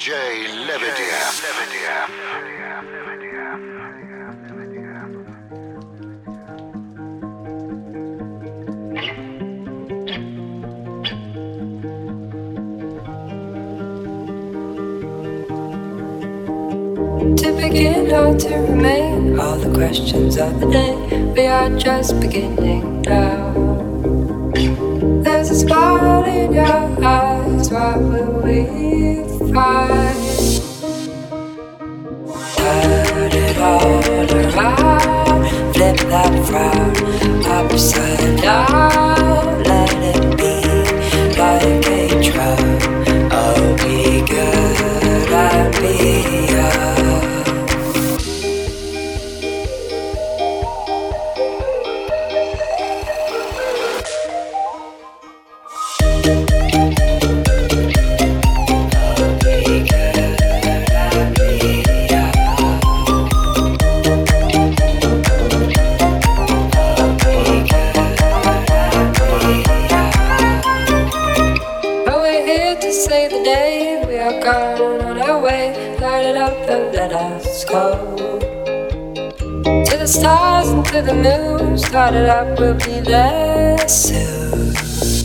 DJ Lebedia. To begin or to remain, all the questions of the day, we are just beginning now. There's a spot in your eyes, what will we find? Turn it all around, flip that frown, upside down, let it be like a drum. I'll be good, I'll be young. Let us go to the stars and to the moon. Start it up, we'll be there soon.